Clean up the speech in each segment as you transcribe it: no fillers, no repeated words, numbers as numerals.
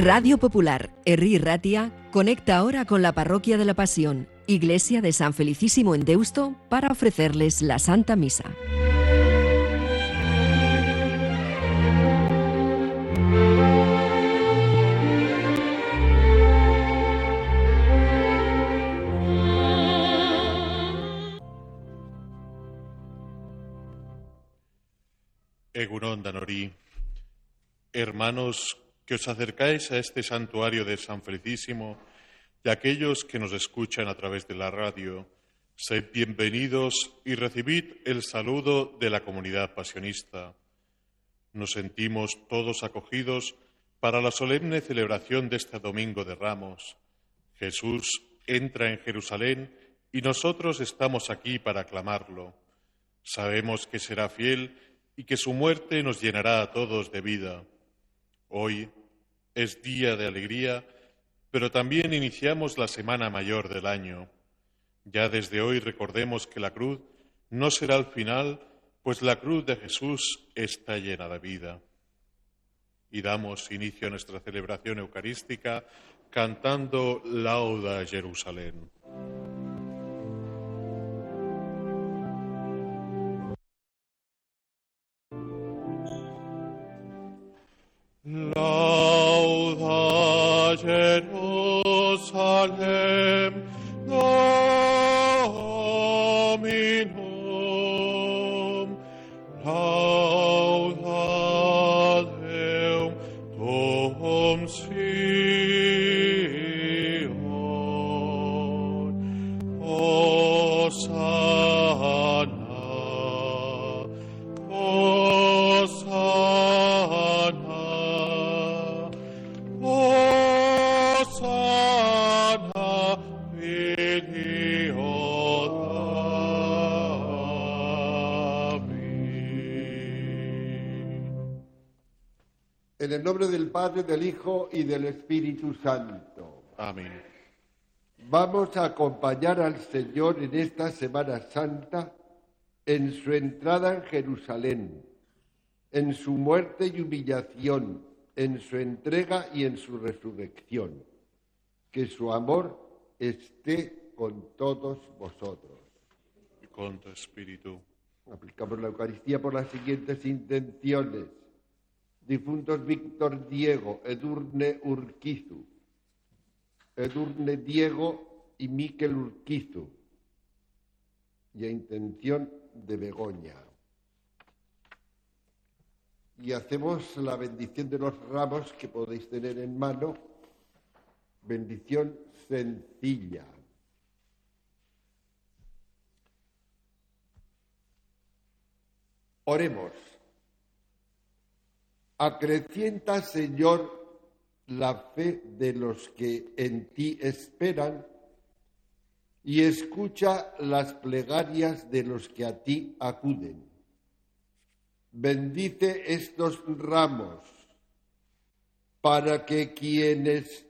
Radio Popular, Herri Ratia, conecta ahora con la Parroquia de la Pasión, Iglesia de San Felicísimo en Deusto, para ofrecerles la Santa Misa. Egunon Danori, hermanos que os acercáis a este santuario de San Felicísimo y aquellos que nos escuchan a través de la radio, sed bienvenidos y recibid el saludo de la comunidad pasionista. Nos sentimos todos acogidos para la solemne celebración de este Domingo de Ramos. Jesús entra en Jerusalén y nosotros estamos aquí para aclamarlo. Sabemos que será fiel y que su muerte nos llenará a todos de vida. Hoy es día de alegría, pero también iniciamos la Semana Mayor del año. Ya desde hoy recordemos que la cruz no será el final, pues la cruz de Jesús está llena de vida. Y damos inicio a nuestra celebración eucarística cantando Lauda a Jerusalén. Lauda Jerusalem, Dominum, lauda Deum tuum Sion, Hosanna, Hosanna, Hosanna, Filio David. En el nombre del Padre, del Hijo y del Espíritu Santo. Amén. Vamos a acompañar al Señor en esta Semana Santa, en su entrada en Jerusalén, en su muerte y humillación, en su entrega y en su resurrección. Que su amor esté con todos vosotros. Y con tu espíritu. Aplicamos la Eucaristía por las siguientes intenciones. Difuntos Víctor Diego, Edurne Urquizu, Edurne Diego y Miquel Urquizu, y a intención de Begoña. Y hacemos la bendición de los ramos que podéis tener en mano, bendición sencilla. Oremos. Acrecienta, Señor, la fe de los que en ti esperan y escucha las plegarias de los que a ti acuden. Bendice estos ramos para que quienes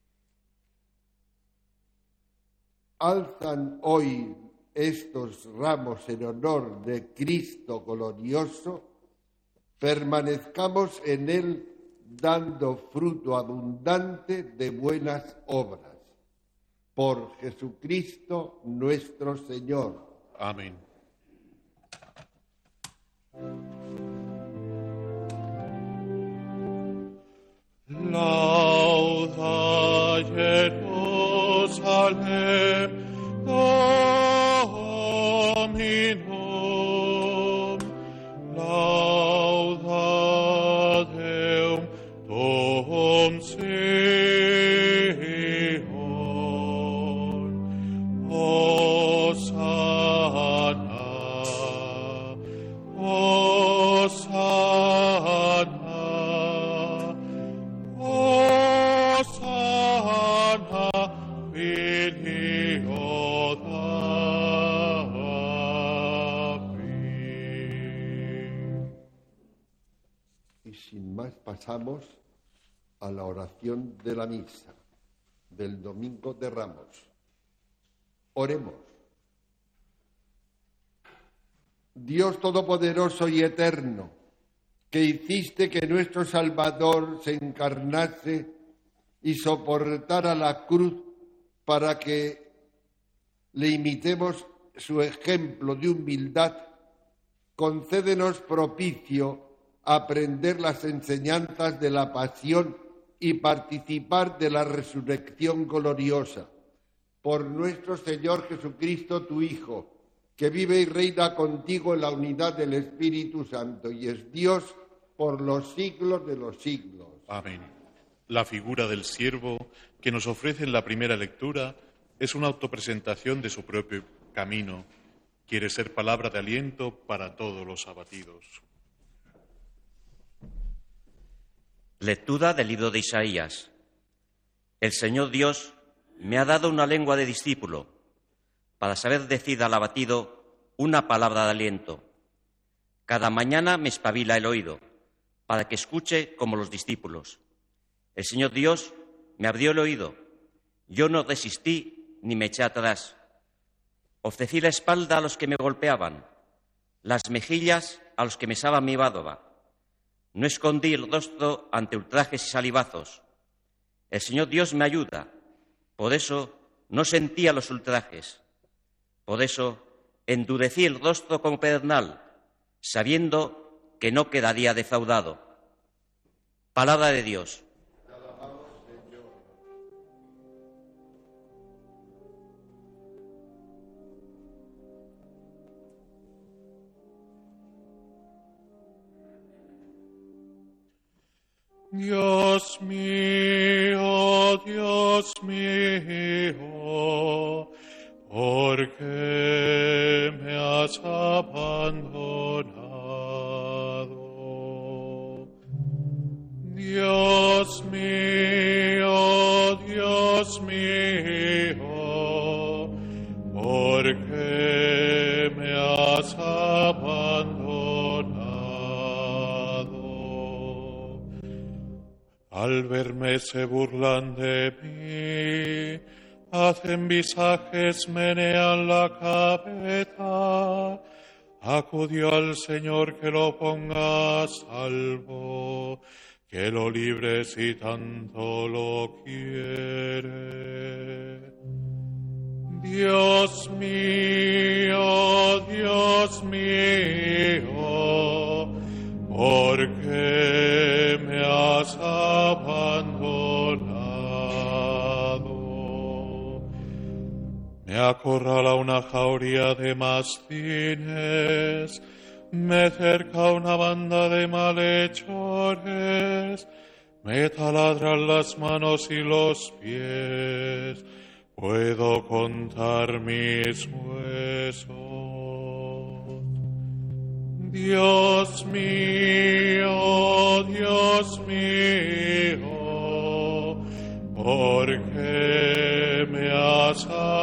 alzan hoy estos ramos en honor de Cristo glorioso, permanezcamos en él dando fruto abundante de buenas obras. Por Jesucristo nuestro Señor. Amén. Lauda Jerusalem, Dominum, lauda Deum tuum Sion, Hosanna, Hosanna, Hosanna, Filio David. Y sin más pasamos a la oración de la misa del Domingo de Ramos. Oremos. Dios Todopoderoso y Eterno, que hiciste que nuestro Salvador se encarnase y soportara la cruz para que le imitemos su ejemplo de humildad, concédenos propicio a aprender las enseñanzas de la pasión y participar de la resurrección gloriosa. Por nuestro Señor Jesucristo, tu Hijo, que vive y reina contigo en la unidad del Espíritu Santo y es Dios por los siglos de los siglos. Amén. La figura del siervo que nos ofrece en la primera lectura es una autopresentación de su propio camino. Quiere ser palabra de aliento para todos los abatidos. Lectura del libro de Isaías. El Señor Dios me ha dado una lengua de discípulo para saber decir al abatido una palabra de aliento. Cada mañana me espabila el oído para que escuche como los discípulos. El Señor Dios me abrió el oído. Yo no resistí ni me eché atrás. Ofrecí la espalda a los que me golpeaban, las mejillas a los que mesaban mi bádoba. No escondí el rostro ante ultrajes y salivazos. El Señor Dios me ayuda. Por eso no sentía los ultrajes. Por eso endurecí el rostro como pedernal, sabiendo que no quedaría defraudado. Palabra de Dios. Dios mío, ¿por qué me has abandonado? Dios mío, ¿por qué me has abandonado? Al verme se burlan de mí, hacen visajes, menean la cabeza. Acudió al Señor que lo ponga a salvo, que lo libre si tanto lo quiere. Dios mío, ¿por qué me has abandonado? Me acorrala una jauría de mastines, me cerca una banda de malhechores, me taladran las manos y los pies, puedo contar mis huesos. Dios mío, ¿por qué me has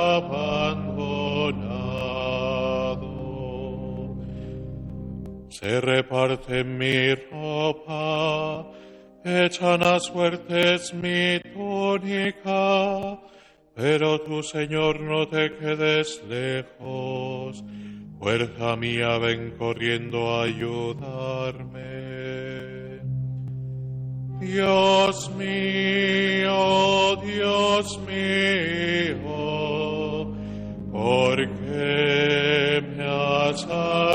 abandonado? Se reparten mi ropa, echan a suertes mi túnica, pero tú, Señor, no te quedes lejos. Fuerza mía, ven corriendo a ayudarme. Dios mío, ¿por qué me has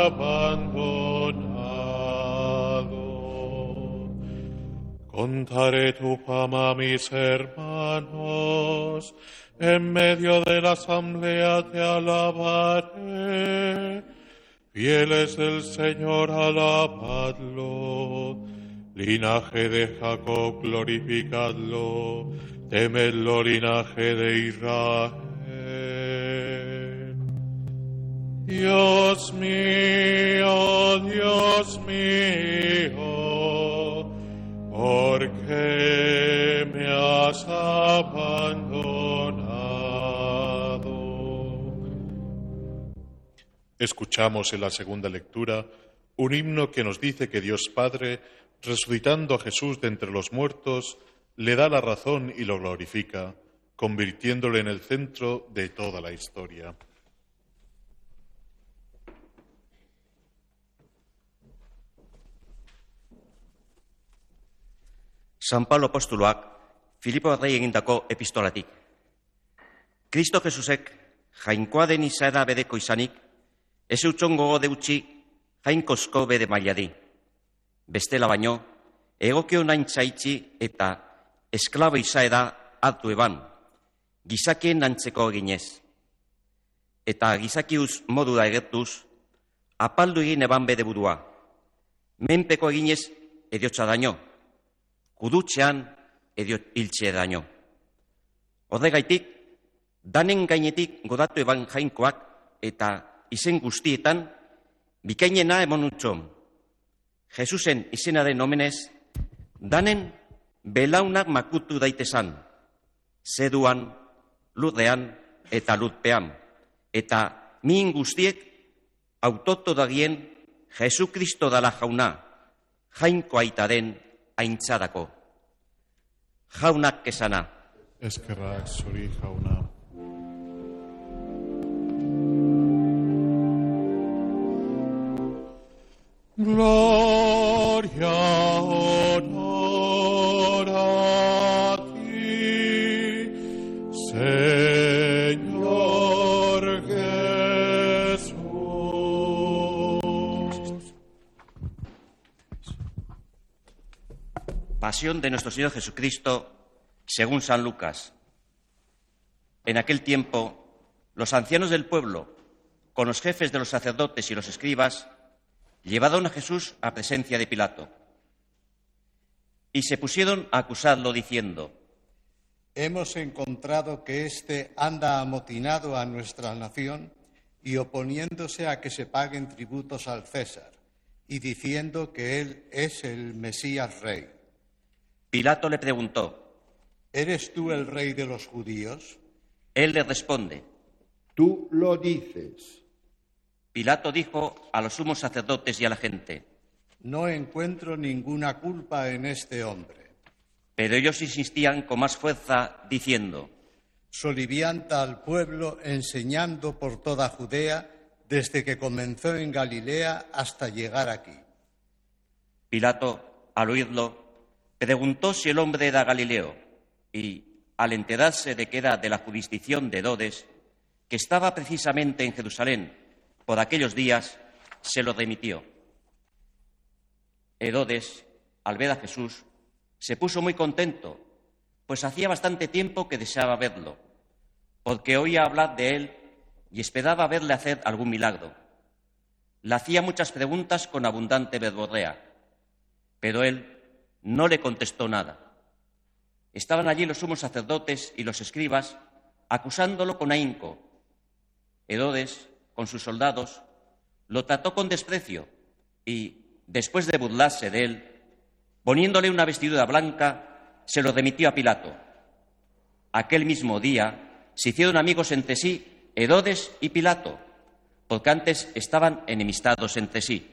abandonado? Contaré tu fama a mis hermanos, en medio de la asamblea te alabaré. Fieles del Señor, alabadlo. Linaje de Jacob, glorificadlo. Temedlo, linaje de Israel. Dios mío, ¿por qué me has abandonado? Escuchamos en la segunda lectura un himno que nos dice que Dios Padre, resucitando a Jesús de entre los muertos, le da la razón y lo glorifica, convirtiéndole en el centro de toda la historia. San Pablo apostoluak Filipo errei egindako epistolatik. Kristo Jesusek jainkoa den izaera bedeko izanik, ez eutxon gogo deutxi jainkozko bede mailadi. Bestela baino, egokio nain txaitxi eta esklabo izaera hartu eban, gizakien antzeko eginez. Eta gizakiuz modura egertuz, apaldu egin eban bede burua. Menpeko eginez ediotza daño, kudutxean hiltxe daño. Horregaitik, danen gainetik godatu eban jainkoak eta izen guztietan, bikainena emon utxon. Jesusen izenaren omenez, danen belaunak makutu daitezan, zeduan, lurdean eta lurpean, eta miin guztiek autoto dagien Jesukristo dala jauna, jainko aitaren aintzadako. Jaunak kesana. Eskerrak zuri jauna. Gloria, honor a ti, Señor Jesús. Pasión de nuestro Señor Jesucristo según San Lucas. En aquel tiempo, los ancianos del pueblo, con los jefes de los sacerdotes y los escribas, llevaron a Jesús a presencia de Pilato. Y se pusieron a acusarlo diciendo: Hemos encontrado que éste anda amotinado a nuestra nación y oponiéndose a que se paguen tributos al César, y diciendo que él es el Mesías Rey. Pilato le preguntó: ¿Eres tú el rey de los judíos? Él le responde: Tú lo dices. Pilato dijo a los sumos sacerdotes y a la gente: No encuentro ninguna culpa en este hombre. Pero ellos insistían con más fuerza, diciendo: Solivianta al pueblo enseñando por toda Judea, desde que comenzó en Galilea hasta llegar aquí. Pilato, al oírlo, preguntó si el hombre era Galileo, y, al enterarse de que era de la jurisdicción de Herodes, que estaba precisamente en Jerusalén por aquellos días, se lo remitió. Herodes, al ver a Jesús, se puso muy contento, pues hacía bastante tiempo que deseaba verlo, porque oía hablar de él y esperaba verle hacer algún milagro. Le hacía muchas preguntas con abundante verborrea, pero él no le contestó nada. Estaban allí los sumos sacerdotes y los escribas acusándolo con ahínco. Herodes, con sus soldados, lo trató con desprecio y, después de burlarse de él, poniéndole una vestidura blanca, se lo remitió a Pilato. Aquel mismo día se hicieron amigos entre sí Herodes y Pilato, porque antes estaban enemistados entre sí.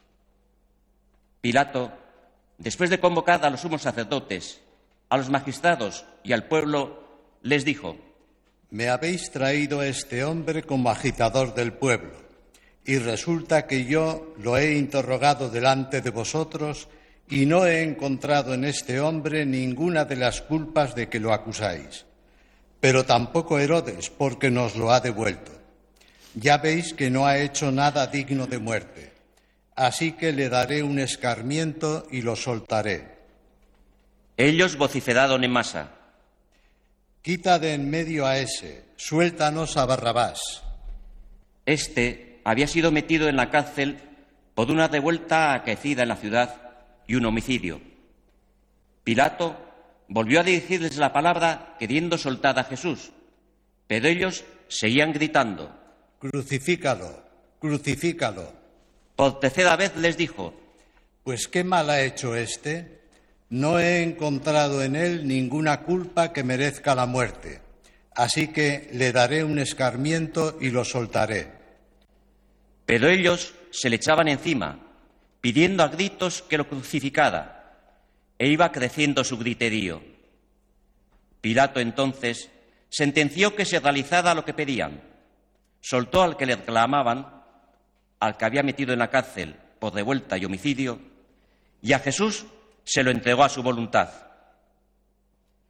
Pilato, después de convocar a los sumos sacerdotes, a los magistrados y al pueblo, les dijo: Me habéis traído a este hombre como agitador del pueblo, y resulta que yo lo he interrogado delante de vosotros y no he encontrado en este hombre ninguna de las culpas de que lo acusáis. Pero tampoco Herodes, porque nos lo ha devuelto. Ya veis que no ha hecho nada digno de muerte, así que le daré un escarmiento y lo soltaré. Ellos vociferaron en masa: Quita de en medio a ese, suéltanos a Barrabás. Este había sido metido en la cárcel por una revuelta acaecida en la ciudad y un homicidio. Pilato volvió a dirigirles la palabra queriendo soltar a Jesús, pero ellos seguían gritando: Crucifícalo, crucifícalo. Por tercera vez les dijo: Pues qué mal ha hecho este. No he encontrado en él ninguna culpa que merezca la muerte, así que le daré un escarmiento y lo soltaré. Pero ellos se le echaban encima, pidiendo a gritos que lo crucificara, e iba creciendo su griterío. Pilato entonces sentenció que se realizara lo que pedían. Soltó al que le reclamaban, al que había metido en la cárcel por revuelta y homicidio, y a Jesús se lo entregó a su voluntad.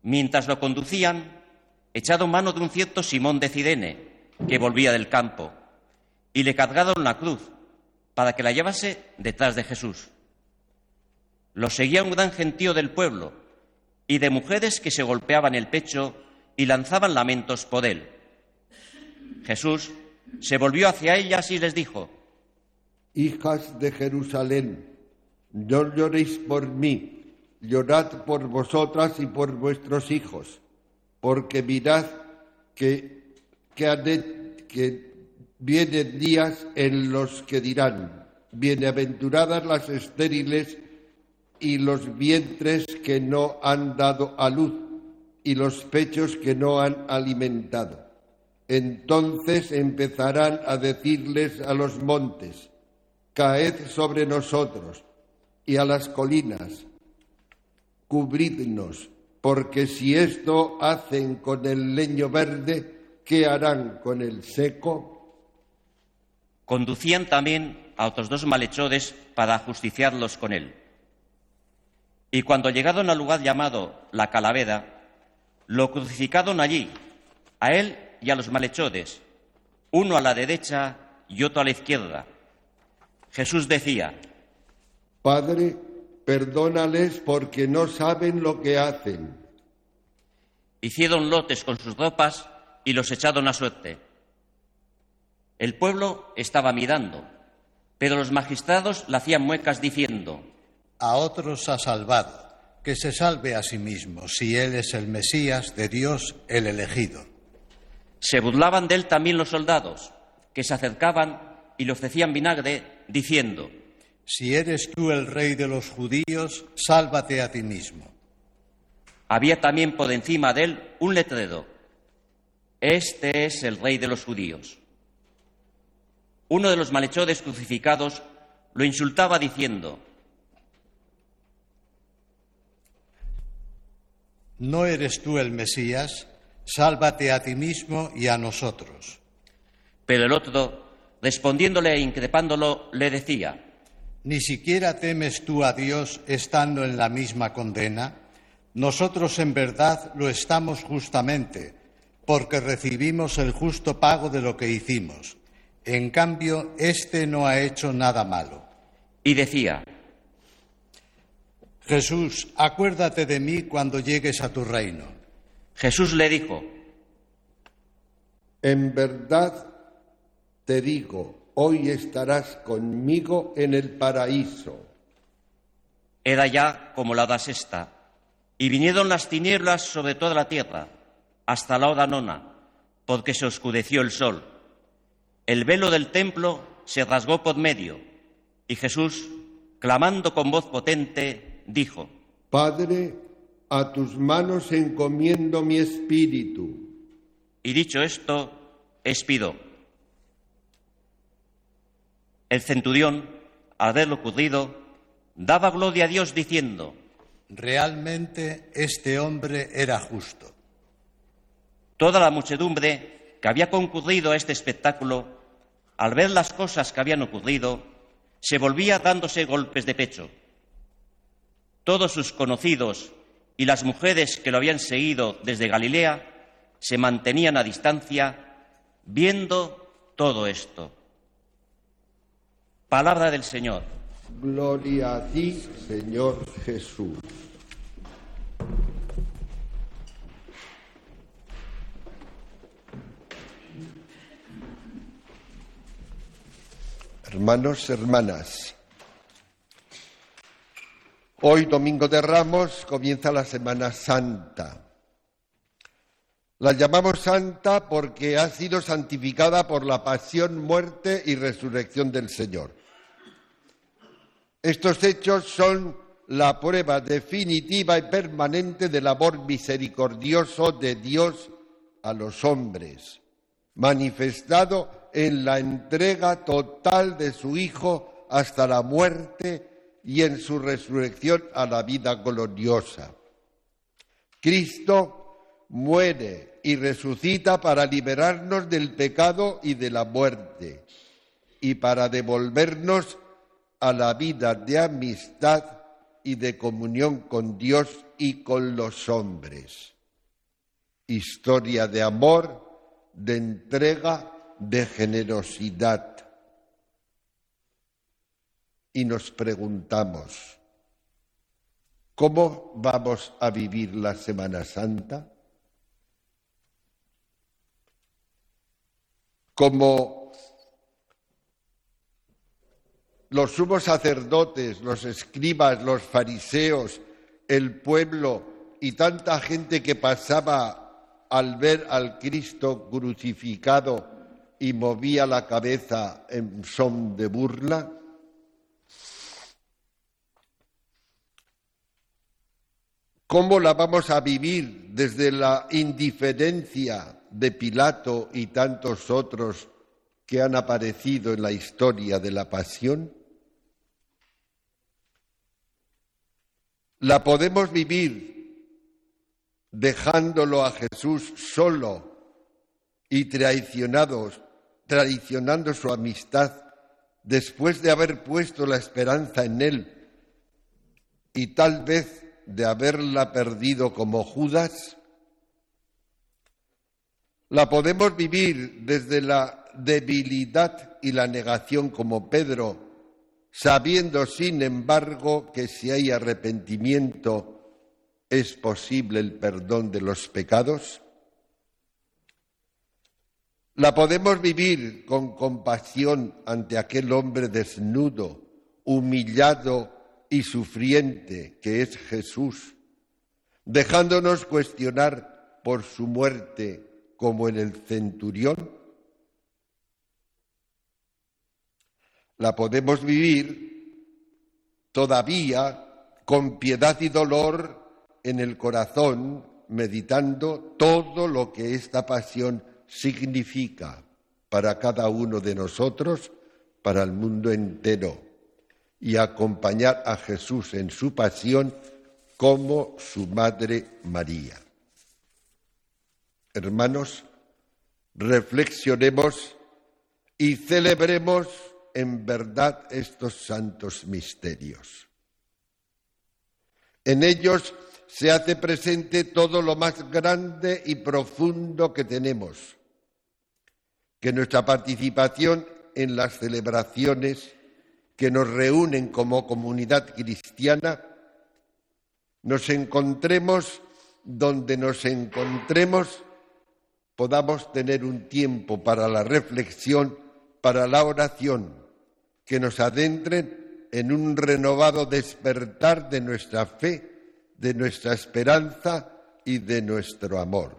Mientras lo conducían, echaron mano de un cierto Simón de Cirene, que volvía del campo, y le cargaron la cruz para que la llevase detrás de Jesús. Lo seguía un gran gentío del pueblo y de mujeres que se golpeaban el pecho y lanzaban lamentos por él. Jesús se volvió hacia ellas y les dijo: Hijas de Jerusalén, no lloréis por mí, llorad por vosotras y por vuestros hijos, porque mirad que vienen días en los que dirán: bienaventuradas las estériles y los vientres que no han dado a luz y los pechos que no han alimentado. Entonces empezarán a decirles a los montes: caed sobre nosotros, y a las colinas: cubridnos, porque si esto hacen con el leño verde, ¿qué harán con el seco? Conducían también a otros 2 malhechores para ajusticiarlos con él. Y cuando llegaron al lugar llamado La Calavera, lo crucificaron allí, a él y a los malhechores, uno a la derecha y otro a la izquierda. Jesús decía: Padre, perdónales porque no saben lo que hacen. Hicieron lotes con sus ropas y los echaron a suerte. El pueblo estaba mirando, pero los magistrados le hacían muecas diciendo: A otros ha salvado, que se salve a sí mismo, si él es el Mesías de Dios, el elegido. Se burlaban de él también los soldados, que se acercaban y le ofrecían vinagre, diciendo: Si eres tú el rey de los judíos, sálvate a ti mismo. Había también por encima de él un letrero: Este es el rey de los judíos. Uno de los malhechores crucificados lo insultaba diciendo: ¿No eres tú el Mesías? Sálvate a ti mismo y a nosotros. Pero el otro, respondiéndole e increpándolo, le decía: ¿Ni siquiera temes tú a Dios estando en la misma condena? Nosotros en verdad lo estamos justamente, porque recibimos el justo pago de lo que hicimos. En cambio, éste no ha hecho nada malo. Y decía: Jesús, acuérdate de mí cuando llegues a tu reino. Jesús le dijo: En verdad te digo, hoy estarás conmigo en el paraíso. Era ya como la hora sexta, y vinieron las tinieblas sobre toda la tierra, hasta la hora nona, porque se oscureció el sol. El velo del templo se rasgó por medio, y Jesús, clamando con voz potente, dijo: Padre, a tus manos encomiendo mi espíritu. Y dicho esto, expiró. El centurión, al ver lo ocurrido, daba gloria a Dios diciendo: Realmente este hombre era justo. Toda la muchedumbre que había concurrido a este espectáculo, al ver las cosas que habían ocurrido, se volvía dándose golpes de pecho. Todos sus conocidos y las mujeres que lo habían seguido desde Galilea se mantenían a distancia viendo todo esto. Palabra del Señor. Gloria a ti, Señor Jesús. Hermanos, hermanas, hoy, Domingo de Ramos, comienza la Semana Santa. La llamamos santa porque ha sido santificada por la pasión, muerte y resurrección del Señor. Estos hechos son la prueba definitiva y permanente del amor misericordioso de Dios a los hombres, manifestado en la entrega total de su Hijo hasta la muerte y en su resurrección a la vida gloriosa. Cristo muere y resucita para liberarnos del pecado y de la muerte y para devolvernos a la vida de amistad y de comunión con Dios y con los hombres. historia de amor, de entrega, de generosidad. Y nos preguntamos, ¿cómo vamos a vivir la Semana Santa? Como los sumos sacerdotes, los escribas, los fariseos, el pueblo y tanta gente que pasaba al ver al Cristo crucificado y movía la cabeza en son de burla. ¿Cómo la vamos a vivir desde la indiferencia de Pilato y tantos otros que han aparecido en la historia de la Pasión? ¿La podemos vivir dejándolo a Jesús solo y traicionando su amistad después de haber puesto la esperanza en Él y tal vez de haberla perdido como Judas? ¿La podemos vivir desde la debilidad y la negación como Pedro, sabiendo sin embargo que si hay arrepentimiento es posible el perdón de los pecados? ¿La podemos vivir con compasión ante aquel hombre desnudo, humillado y sufriente que es Jesús, dejándonos cuestionar por su muerte como en el centurión? La podemos vivir todavía con piedad y dolor en el corazón, meditando todo lo que esta pasión significa para cada uno de nosotros, para el mundo entero, y acompañar a Jesús en su pasión como su Madre María. Hermanos, reflexionemos y celebremos en verdad estos santos misterios. En ellos se hace presente todo lo más grande y profundo que tenemos, que nuestra participación en las celebraciones que nos reúnen como comunidad cristiana, nos encontremos donde nos encontremos, podamos tener un tiempo para la reflexión, para la oración, que nos adentren en un renovado despertar de nuestra fe, de nuestra esperanza y de nuestro amor.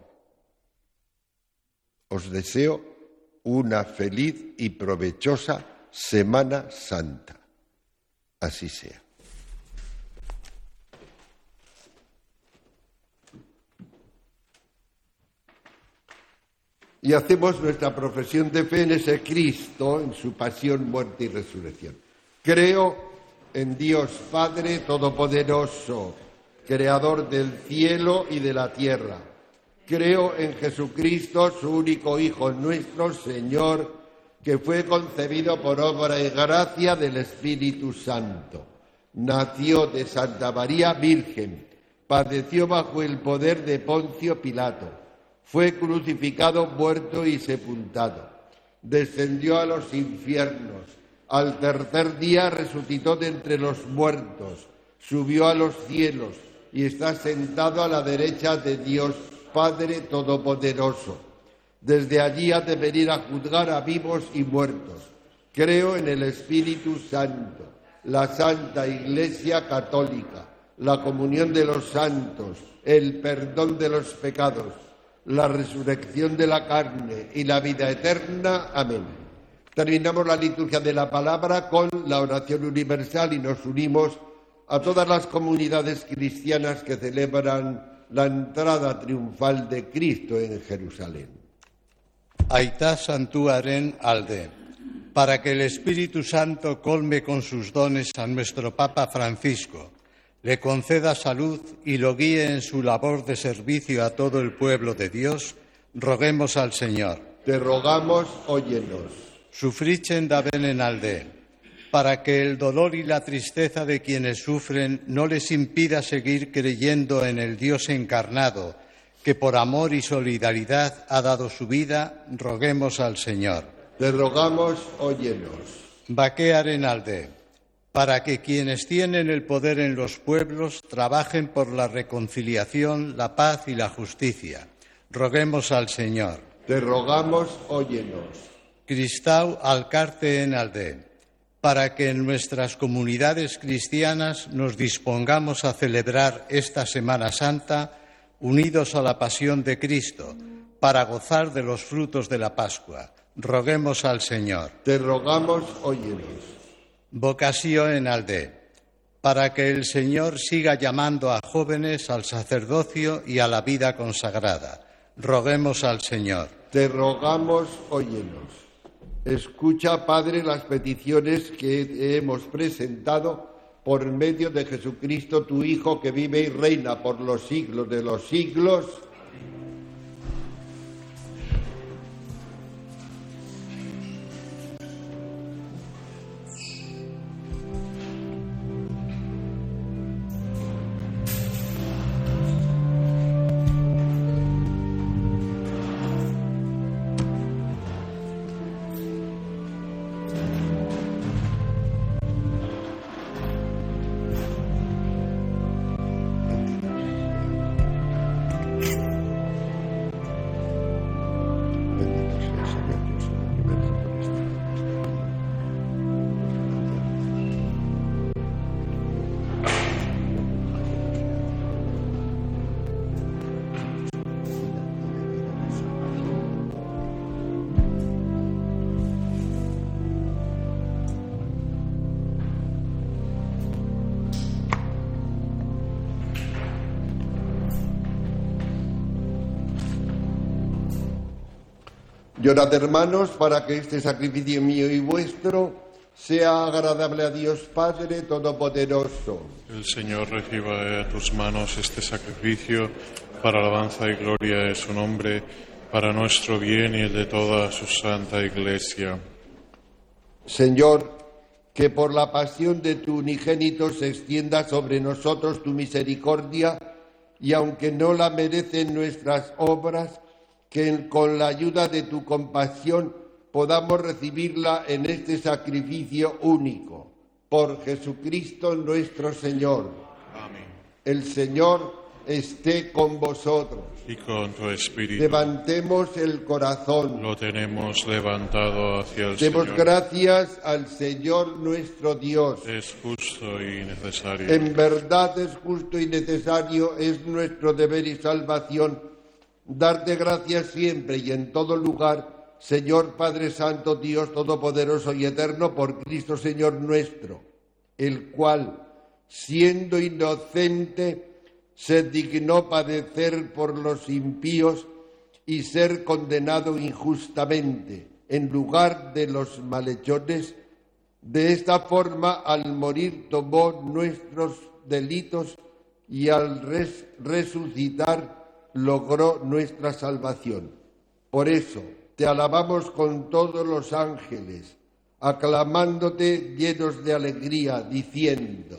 Os deseo una feliz y provechosa Semana Santa. Así sea. Y hacemos nuestra profesión de fe en ese Cristo, en su pasión, muerte y resurrección. Creo en Dios Padre Todopoderoso, Creador del cielo y de la tierra. Creo en Jesucristo, su único Hijo, nuestro Señor, que fue concebido por obra y gracia del Espíritu Santo. Nació de Santa María Virgen, padeció bajo el poder de Poncio Pilato, fue crucificado, muerto y sepultado, descendió a los infiernos, al tercer día resucitó de entre los muertos, subió a los cielos y está sentado a la derecha de Dios Padre Todopoderoso. Desde allí ha de venir a juzgar a vivos y muertos. Creo en el Espíritu Santo, la Santa Iglesia Católica, la comunión de los santos, el perdón de los pecados, la resurrección de la carne y la vida eterna. Amén. Terminamos la liturgia de la palabra con la oración universal y nos unimos a todas las comunidades cristianas que celebran la entrada triunfal de Cristo en Jerusalén. Aitá santuaren alde, para que el Espíritu Santo colme con sus dones a nuestro Papa Francisco, le conceda salud y lo guíe en su labor de servicio a todo el pueblo de Dios, roguemos al Señor. Te rogamos, óyenos. Sufrichen da venen alde, para que el dolor y la tristeza de quienes sufren no les impida seguir creyendo en el Dios encarnado, que por amor y solidaridad ha dado su vida, roguemos al Señor. Te rogamos, óyenos. Baquea Arenalde, para que quienes tienen el poder en los pueblos trabajen por la reconciliación, la paz y la justicia. Roguemos al Señor. Te rogamos, óyenos. Cristau Alcarte Enalde, para que en nuestras comunidades cristianas nos dispongamos a celebrar esta Semana Santa unidos a la pasión de Cristo, para gozar de los frutos de la Pascua. Roguemos al Señor. Te rogamos, óyenos. Vocasio Enalde, para que el Señor siga llamando a jóvenes al sacerdocio y a la vida consagrada. Roguemos al Señor. Te rogamos, óyenos. Escucha, Padre, las peticiones que hemos presentado por medio de Jesucristo, tu Hijo, que vive y reina por los siglos de los siglos. Llorad, hermanos, para que este sacrificio mío y vuestro sea agradable a Dios Padre Todopoderoso. El Señor reciba de tus manos este sacrificio para alabanza y gloria de su nombre, para nuestro bien y el de toda su santa Iglesia. Señor, que por la pasión de tu unigénito se extienda sobre nosotros tu misericordia, y aunque no la merecen nuestras obras, que con la ayuda de tu compasión podamos recibirla en este sacrificio único. Por Jesucristo nuestro Señor. Amén. El Señor esté con vosotros. Y con tu espíritu. Levantemos el corazón. Lo tenemos levantado hacia el Demos Señor. gracias al Señor nuestro Dios. Es justo y necesario. En verdad es justo y necesario, es nuestro deber y salvación darte gracias siempre y en todo lugar, Señor Padre Santo, Dios Todopoderoso y Eterno, por Cristo Señor nuestro, el cual, siendo inocente, se dignó padecer por los impíos y ser condenado injustamente en lugar de los malhechores. De esta forma, al morir, tomó nuestros delitos y al resucitar logró nuestra salvación. Por eso te alabamos con todos los ángeles, aclamándote llenos de alegría, diciendo: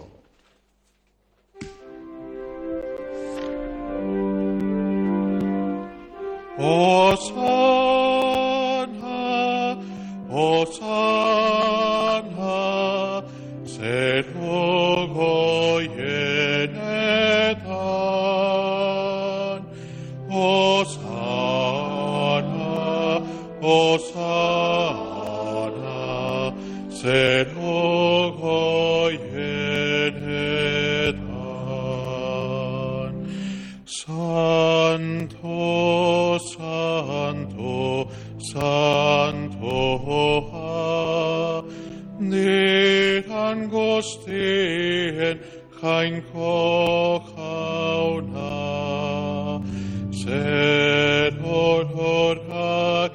Hosanna, Hosanna, sed Hosanna, Hosanna, sed Santo, Santo, Santo, dit angustien kein Kochauna, sed honorat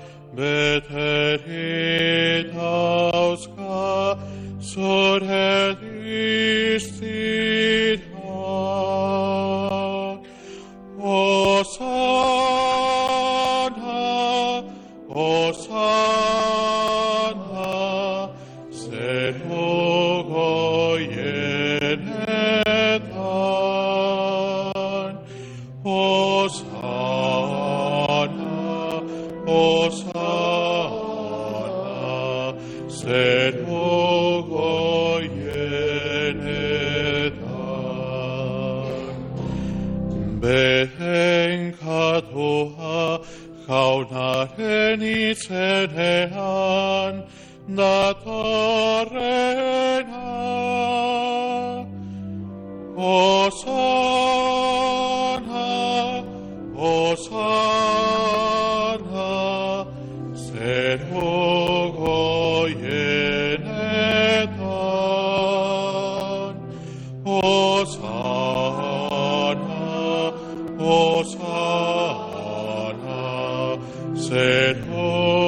beterit ausca, sod istit hoc. Hosanna, Hosanna, sed hoc Hosanna. Benkatoa jaunaren itzenean datorrena. Osana, Osana, zero goienetan. Osana, Osana, zero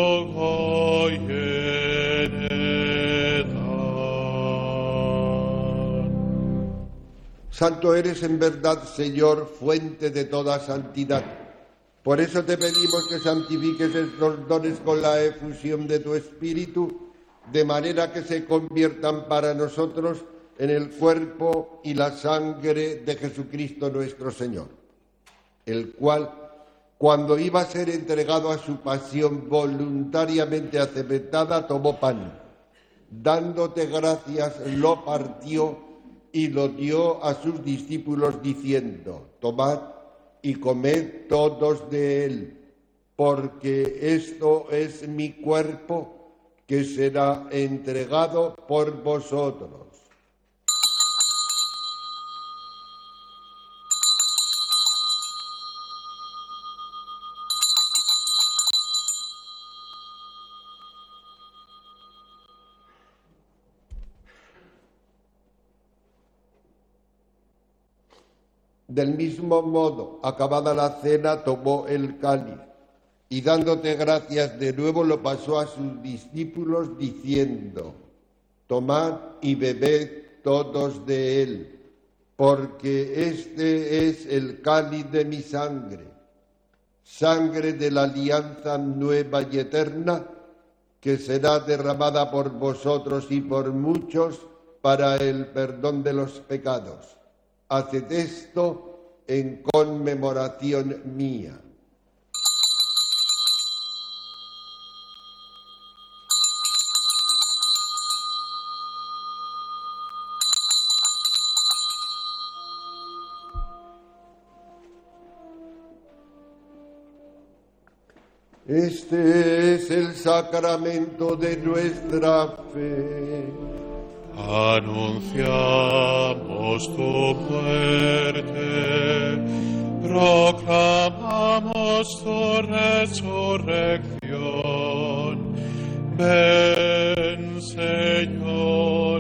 goienetan. Santo eres en verdad, Señor, fuente de toda santidad. Por eso te pedimos que santifiques estos dones con la efusión de tu Espíritu, de manera que se conviertan para nosotros en el cuerpo y la sangre de Jesucristo nuestro Señor, el cual, cuando iba a ser entregado a su pasión voluntariamente aceptada, tomó pan, dándote gracias, lo partió y lo dio a sus discípulos diciendo: tomad y comed todos de él, porque esto es mi cuerpo que será entregado por vosotros. Del mismo modo, acabada la cena, tomó el cáliz y dándote gracias de nuevo lo pasó a sus discípulos diciendo: tomad y bebed todos de él, porque este es el cáliz de mi sangre, sangre de la alianza nueva y eterna, que será derramada por vosotros y por muchos para el perdón de los pecados. Haced esto en conmemoración mía. Este es el sacramento de nuestra fe. Anunciamos tu muerte, proclamamos tu resurrección. Ven, Señor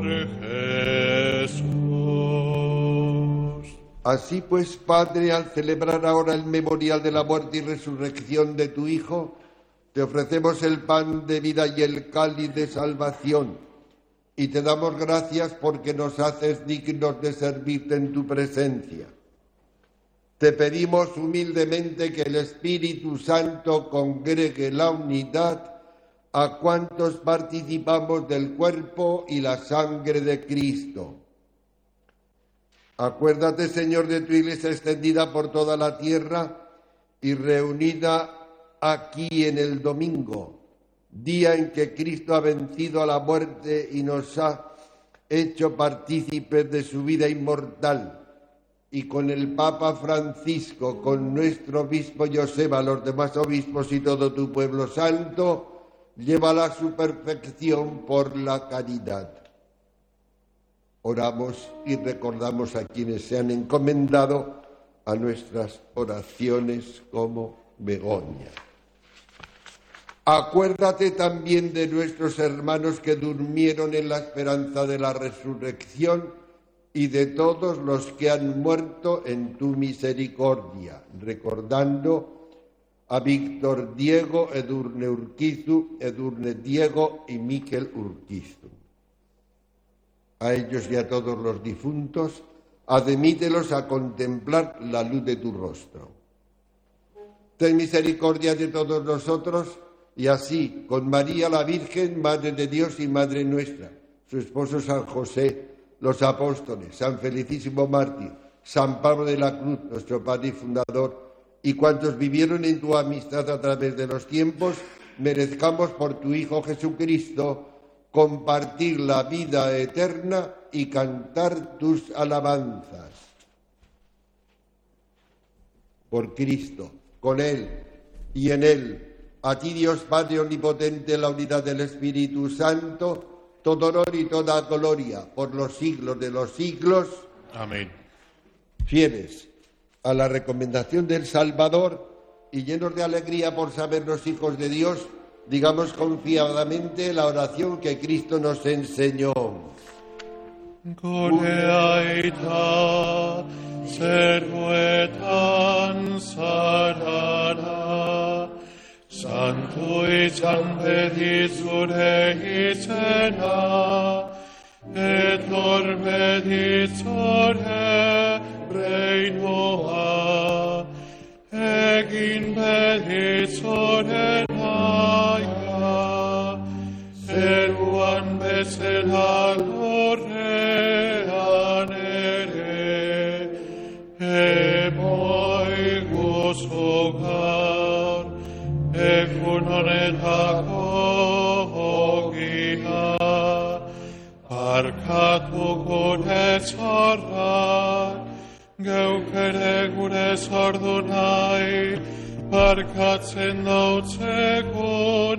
Jesús. Así pues, Padre, al celebrar ahora el memorial de la muerte y resurrección de tu Hijo, te ofrecemos el pan de vida y el cáliz de salvación. Y te damos gracias porque nos haces dignos de servirte en tu presencia. Te pedimos humildemente que el Espíritu Santo congregue la unidad a cuantos participamos del cuerpo y la sangre de Cristo. Acuérdate, Señor, de tu Iglesia extendida por toda la tierra y reunida aquí en el domingo, día en que Cristo ha vencido a la muerte y nos ha hecho partícipes de su vida inmortal, y con el Papa Francisco, con nuestro obispo Joseba, los demás obispos y todo tu pueblo santo, llévala a su perfección por la caridad. Oramos y recordamos a quienes se han encomendado a nuestras oraciones como Begoña. Acuérdate también de nuestros hermanos que durmieron en la esperanza de la resurrección y de todos los que han muerto en tu misericordia, recordando a Víctor Diego, Edurne Urquizu, Edurne Diego y Miquel Urquizu. A ellos y a todos los difuntos, admítelos a contemplar la luz de tu rostro. Ten misericordia de todos nosotros, y así, con María la Virgen, Madre de Dios y Madre nuestra, su esposo San José, los apóstoles, San Felicísimo Mártir, San Pablo de la Cruz, nuestro Padre y Fundador, y cuantos vivieron en tu amistad a través de los tiempos, merezcamos por tu Hijo Jesucristo compartir la vida eterna y cantar tus alabanzas. Por Cristo, con Él y en Él, a ti Dios Padre Omnipotente, en la unidad del Espíritu Santo, todo honor y toda gloria por los siglos de los siglos. Amén. Fieles a la recomendación del Salvador y llenos de alegría por sabernos hijos de Dios, digamos confiadamente la oración que Cristo nos enseñó. Godeaita servuetan sarana, Santo izan bedizure izena, et orbedizure reinoa, egin bedizure naia, zeruan bezala lorrean ere, emoi gozo gar, egun honetako ogia, barkatu gure zorrak, geuk ere gure zordu nahi, barkatzen dautzegun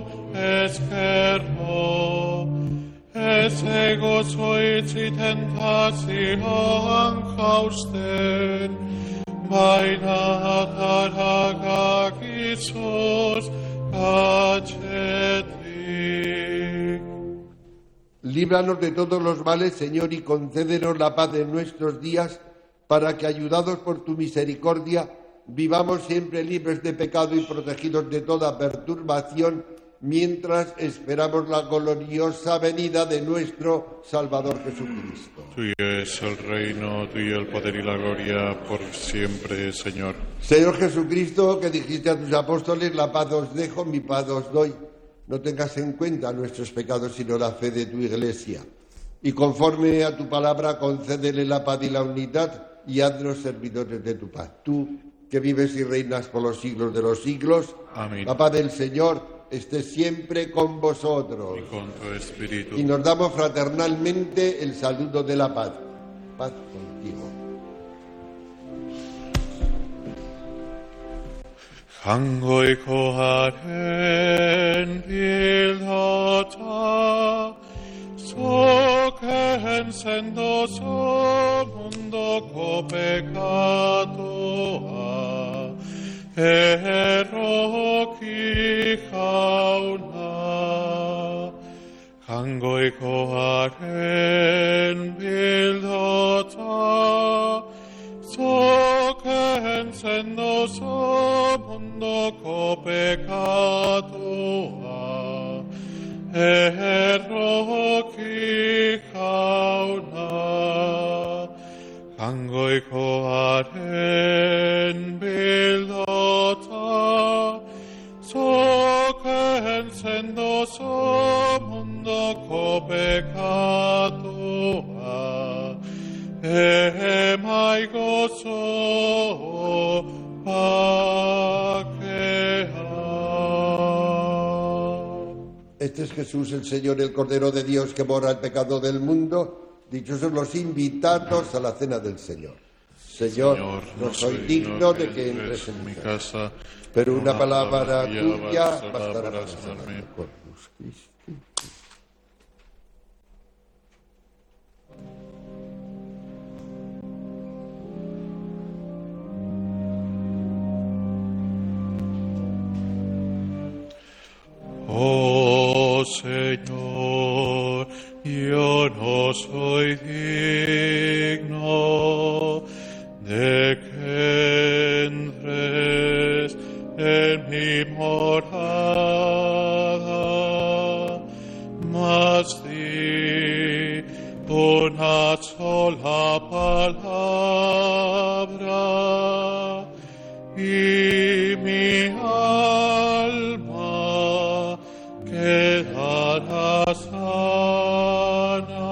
ezkerro. Ez egozoitzi tentazioan jausten, baina ataragak izuz atxetik. Líbranos de todos los males, Señor, y concédenos la paz en nuestros días, para que, ayudados por tu misericordia, vivamos siempre libres de pecado y protegidos de toda perturbación, mientras esperamos la gloriosa venida de nuestro Salvador Jesucristo. Tuyo es el reino, tuyo el poder y la gloria por siempre, Señor. Señor Jesucristo, que dijiste a tus apóstoles, la paz os dejo, mi paz os doy. No tengas en cuenta nuestros pecados, sino la fe de tu Iglesia. Y conforme a tu palabra, concédele la paz y la unidad, y haznos servidores de tu paz. Tú, que vives y reinas por los siglos de los siglos, Amén. La paz del Señor esté siempre con vosotros. Y con tu espíritu. Y nos damos fraternalmente el saludo de la paz. Paz contigo. Jangoikoaren bildota, zoken sendozo mundoko pekatoa, erroki jauna. Jangoikoaren bildota, zoken sendozo mundoko pekatoa, erroki jauna. Jangoikoaren bildota, zoken sendozo mundoko pekatoa, emai gozo bakea. Este es Jesús, el Señor, el Cordero de Dios, que borra el pecado del mundo. Dichosos los invitados a la cena del Señor. Señor, no soy digno de que entres en mi casa, pero una palabra tuya bastará para sanarme. Corpus Christi. Oh Señor, yo no soy digno de que entres en mi morada, mas di una sola palabra y mi alma quedará sana.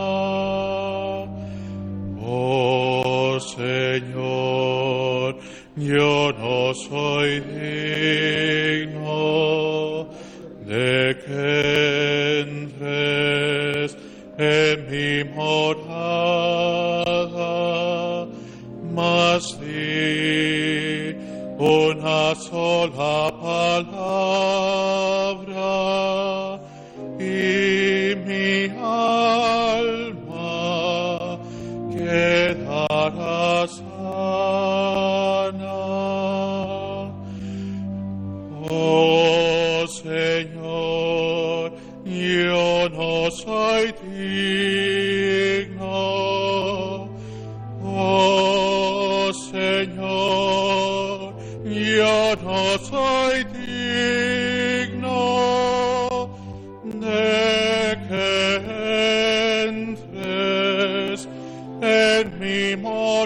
Oh Señor, yo no soy digno de que entres entres en mi morada, mas di una sola palabra y mi alma quedará sana. Oh Señor, yo no soy digno. Oh Señor, yo no soy digno de que entres en mi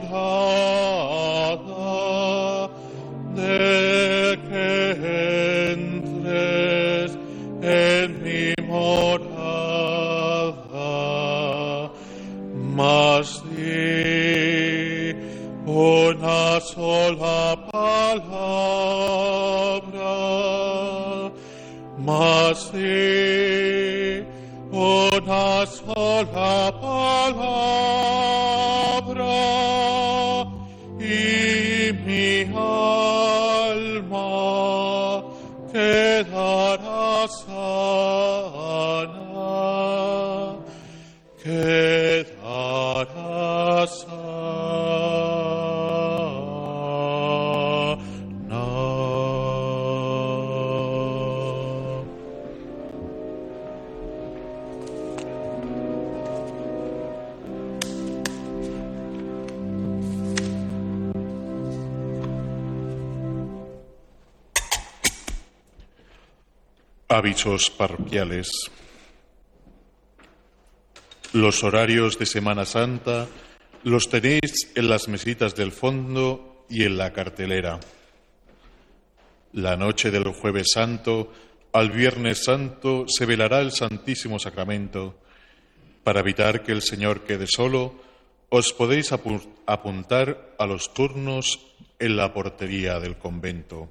morada, de que entres en mi morada, mas di una sola palabra, mas di una sola palabra y mi alma quedará sana, quedará sana. Avisos parroquiales. Los horarios de Semana Santa los tenéis en las mesitas del fondo y en la cartelera. La noche del Jueves Santo al Viernes Santo se velará el Santísimo Sacramento. Para evitar que el Señor quede solo, os podéis apuntar a los turnos en la portería del convento.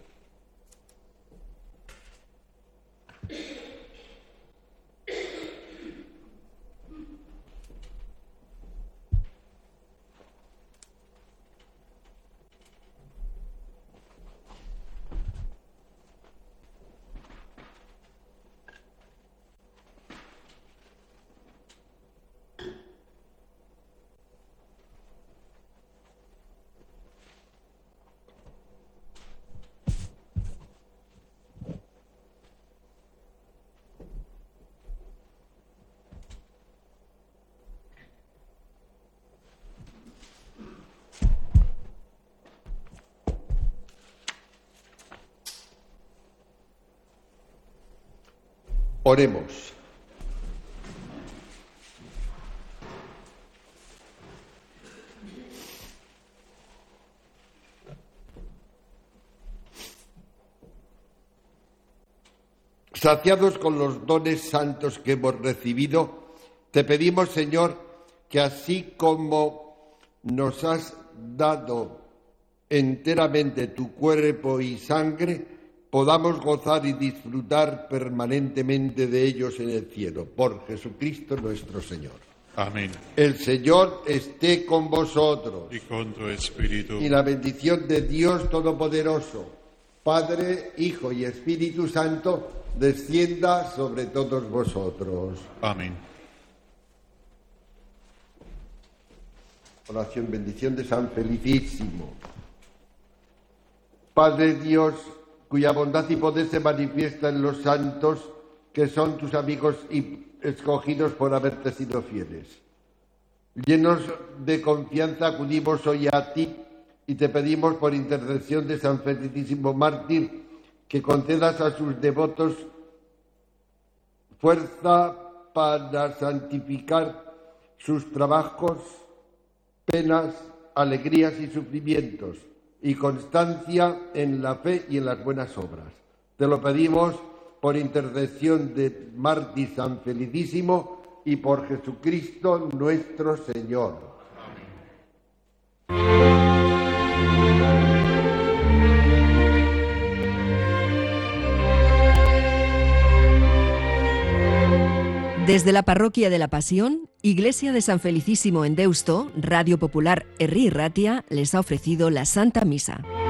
Oremos. Saciados con los dones santos que hemos recibido, te pedimos, Señor, que así como nos has dado enteramente tu cuerpo y sangre, podamos gozar y disfrutar permanentemente de ellos en el cielo. Por Jesucristo nuestro Señor. Amén. El Señor esté con vosotros. Y con tu espíritu. Y la bendición de Dios Todopoderoso, Padre, Hijo y Espíritu Santo, descienda sobre todos vosotros. Amén. Oración, bendición de San Felicísimo. Padre Dios, cuya bondad y poder se manifiesta en los santos, que son tus amigos y escogidos por haberte sido fieles. Llenos de confianza acudimos hoy a ti y te pedimos por intercesión de San Felicísimo Mártir que concedas a sus devotos fuerza para santificar sus trabajos, penas, alegrías y sufrimientos, y constancia en la fe y en las buenas obras. Te lo pedimos por intercesión de Mártir San Felicísimo y por Jesucristo nuestro Señor. Desde la Parroquia de la Pasión, Iglesia de San Felicísimo en Deusto, Radio Popular Herri Ratia les ha ofrecido la Santa Misa.